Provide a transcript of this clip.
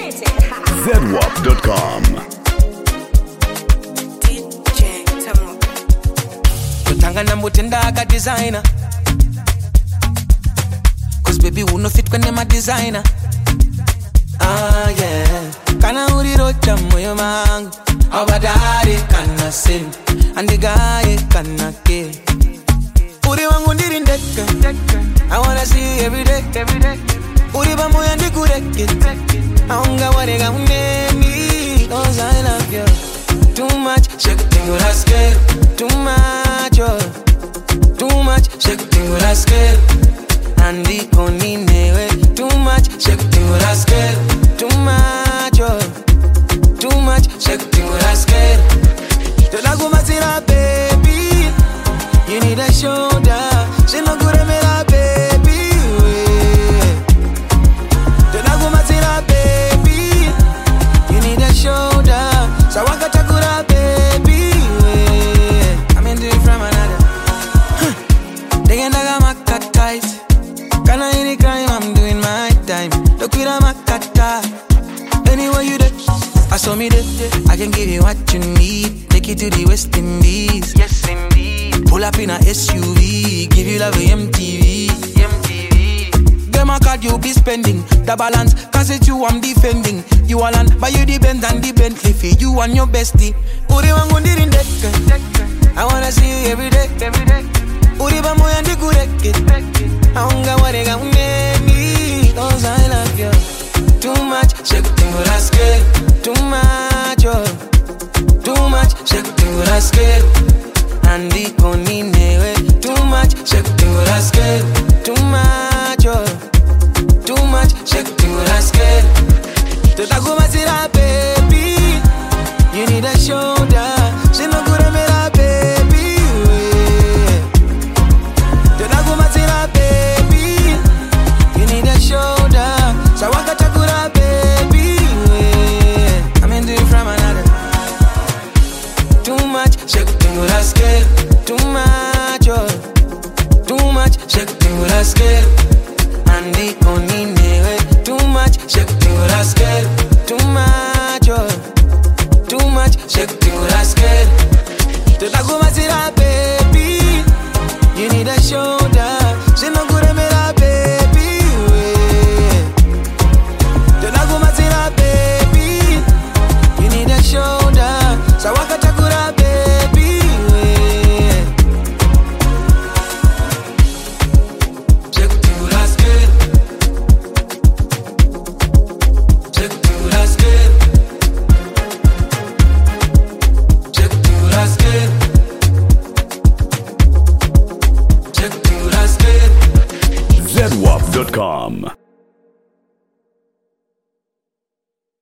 ZWAP.com. DJ Tamo. Kutangana mutenda aka designer. Cause baby who no fit when them a designer. Ah yeah. Kana urirocha moyo mangu. Abadari kana sim. And the guy kana ke. Uri wangu ndiri ndeka. I wanna see you every day. Uri ba moya ndikureke. Aunga warega unemi. Cause I love you too much. Shake it till I scared. Too much, oh. Too much. Shake it till I scared. Andi koninewe. Too much. Shake it till I scared. Too much, oh. Too much. Shake it till I scared. Tolagumatira baby. You need a shoulder. She no good at me la baby. Tolagumatira baby. You need a shoulder. So I got a baby. I'm into it from another. They ain't got my cut tight. Can I any crime? I'm doing my time. Look with my kata. Anywhere you there, I saw me there. I can give you what you need. Take you to the West Indies. Yes indeed. Pull up in a SUV. Give you love MTV. Get my card you be spending. The balance, cause it's you I'm defending. You all on, buy you the Benz and the Bentley. For you and your bestie. Uri wangu ndiri ndeka. I wanna see you every day. Uri ba moya ndikureke. Aunga warega unemi. Cause I love you too much. Shake it till I scared. Too much, oh. Too much. Shake it till I scared. Andi koninewe. Too much. Shake it till I scared. Too much, oh. Too much. Shake it till I scared. Tolagumatira baby. You need a shoulder. She no good at me la baby. Tolagumatira baby. You need a shoulder. So I got a baby. I'm into it from another. Too much. Shake it till I scared. Too much, oh. Too much. Shake it till I scared. Andi koninewe. Too much. Shake it till I scared. Too much, oh. Too much. Shake it till I scared. Tolagumatira baby. You need a shoulder. She no good at me la baby. Tolagumatira baby. You need a shoulder. So I got a baby. Shake it till I scared. Shake it till I scared. Shake it till I scared. Shake it till I scared. ZWAP.com.